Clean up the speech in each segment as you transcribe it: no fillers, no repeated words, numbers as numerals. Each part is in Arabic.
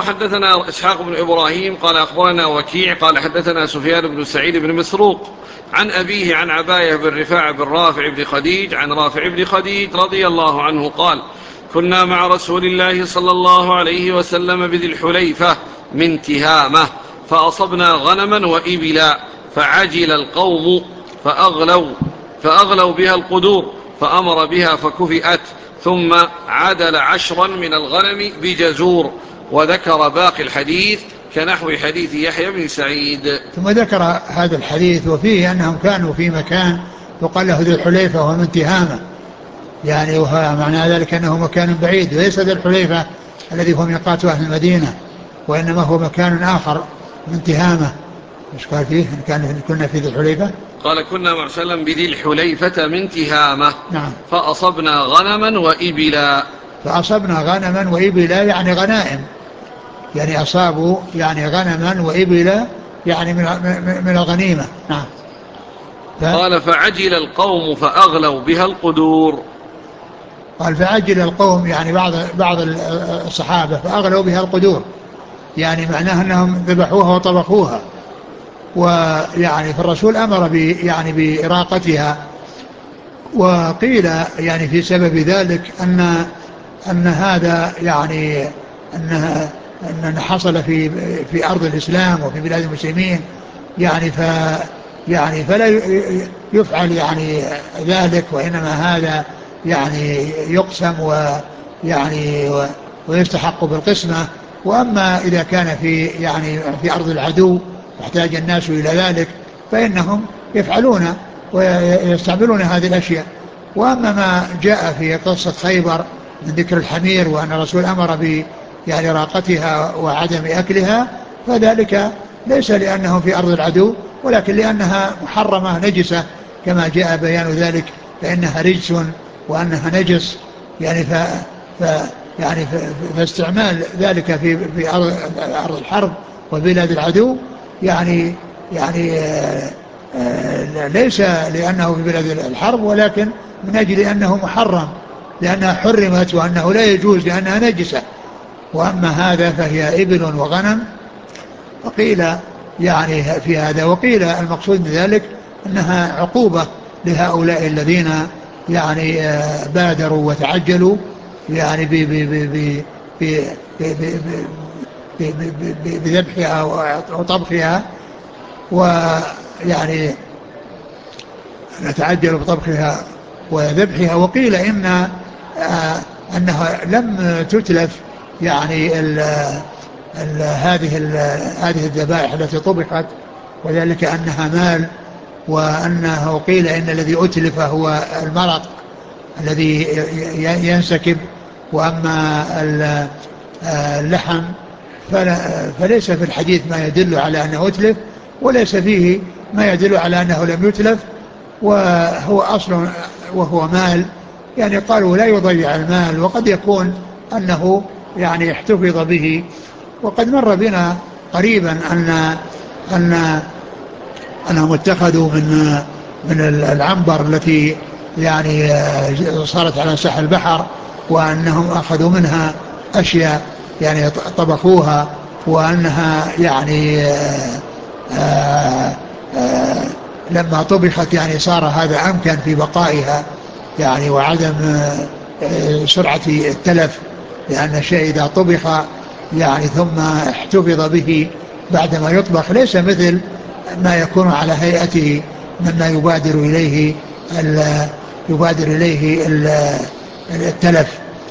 وحدثنا إسحاق بن إبراهيم قال أخبرنا وكيع قال حدثنا سفيان بن سعيد بن مسروق عن أبيه عن عباية بن رفاع بن رافع بن خديج عن رافع بن خديج رضي الله عنه قال كنا مع رسول الله صلى الله عليه وسلم بذي الحليفة من تهامة فأصبنا غنما وإبلا فعجل القوم فأغلوا بها القدور فأمر بها فكفئت ثم عدل 10 من الغنم بجزور. وذكر باقي الحديث كنحو حديث يحيى بن سعيد. ثم ذكر هذا الحديث وفيه أنهم كانوا في مكان يقال له ذي الحليفة وهو من تهامة، يعني معنى ذلك أنه مكان بعيد وليس ذي الحليفة الذي هو ميقات أهل المدينة، وإنما هو مكان آخر من تهامة. مش قال فيه كنا في ذي الحليفة؟ قال كنا مع سلم بذي الحليفة من تهامة. نعم. فأصبنا غنما وإبلا. فأصبنا غنما وإبلا يعني غنائم، يعني أصابوا يعني غنما وإبلا يعني من الغنيمة. نعم. قال فعجل القوم فأغلوا بها القدور. قال فعجل القوم يعني بعض الصحابة فأغلوا بها القدور، يعني معناه أنهم ذبحوها وطبخوها، ويعني فالرسول أمر يعني بإراقتها. وقيل يعني في سبب ذلك أن هذا يعني أن حصل في أرض الإسلام وفي بلاد المسلمين، يعني فلا يفعل يعني ذلك، وإنما هذا يعني يقسم ويعني ويستحق بالقسمة. وأما إذا كان في أرض العدو يحتاج الناس إلى ذلك فإنهم يفعلون ويستعملون هذه الأشياء. وأما ما جاء في قصة خيبر من ذكر الحمير وأن الرسول أمر يعني راقتها وعدم أكلها، فذلك ليس لأنه في أرض العدو، ولكن لأنها محرمة نجسة كما جاء بيان ذلك، فإنها رجس وأنها نجس، يعني يعني فاستعمال ذلك في أرض الحرب وبلاد العدو يعني ليس لأنه في بلاد الحرب، ولكن من أجل أنه محرم لأنها حرمت وأنه لا يجوز لأنها نجسة. وأما هذا فهي إبل وغنم. وقيل يعني في هذا، وقيل المقصود بذلك أنها عقوبة لهؤلاء الذين يعني بادروا وتعجلوا يعني بذبحها وطبخها، ويعني نتعجل بطبخها وذبحها. وقيل أنها لم تتلف يعني هذه الذبائح التي طبخت، وذلك أنها مال، وأنه قيل إن الذي أتلف هو المرق الذي ينسكب، وأما اللحم فليس في الحديث ما يدل على أنه أتلف، وليس فيه ما يدل على أنه لم يتلف، وهو أصل وهو مال. يعني قالوا لا يضيع المال، وقد يكون أنه يعني احتفظ به. وقد مر بنا قريبا أنهم اتخذوا من العنبر التي يعني صارت على ساحل البحر، وأنهم أخذوا منها أشياء يعني طبخوها، وأنها يعني لما طبخت يعني صار هذا أمكن في بقائها يعني وعدم سرعة التلف، لأن الشيء إذا طبخ يعني ثم احتفظ به بعدما يطبخ ليس مثل ما يكون على هيئته مما يبادر إليه التلف.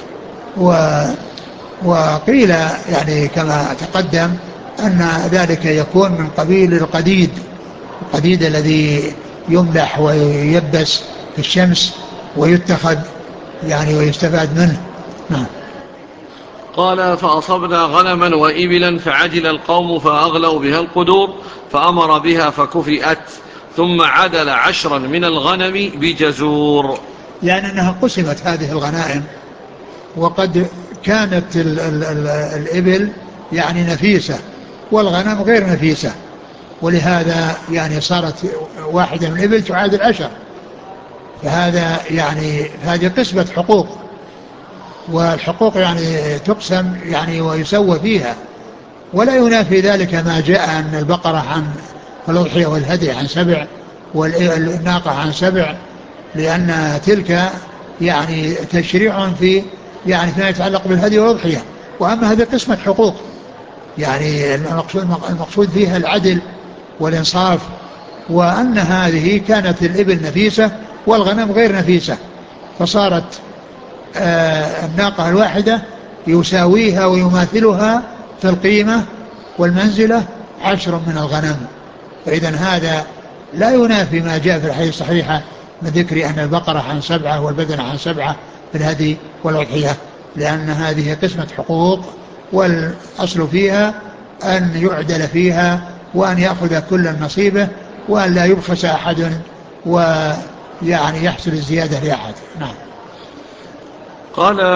وقيل يعني كما تقدم أن ذلك يكون من قبيل القديد الذي يملح وييبس في الشمس ويتخذ يعني ويستفاد منه. نعم. قال فأصبنا غنما وإبلا فعجل القوم فأغلوا بها القدور فأمر بها فكفئت ثم عدل 10 من الغنم بجزور. يعني أنها قسمت هذه الغنائم، وقد كانت الإبل يعني نفيسة والغنم غير نفيسة، ولهذا يعني صارت واحدة من الإبل تعادل 10. فهذا يعني هذه قسمة حقوق، والحقوق يعني تقسم يعني ويسوى فيها، ولا ينافي ذلك ما جاء أن البقرة عن الأضحية والهدي عن 7 والناقة عن 7، لأن تلك يعني تشريع في يعني فيما يتعلق بالهدي والأضحية. وأما هذه قسمة حقوق، يعني المقصود فيها العدل والإنصاف، وأن هذه كانت الإبل نفيسة والغنم غير نفيسة، فصارت الناقة الواحدة يساويها ويماثلها في القيمة والمنزلة 10 من الغنم. فإذا هذا لا ينافي ما جاء في الحديث الصحيحة من ذكر أن البقرة عن 7 والبدن عن 7 في الهدي والأضحية، لأن هذه قسمة حقوق، والأصل فيها أن يعدل فيها وأن يأخذ كل نصيبه وأن لا يبخس أحد ويعني يحصل الزيادة لأحد. نعم. قال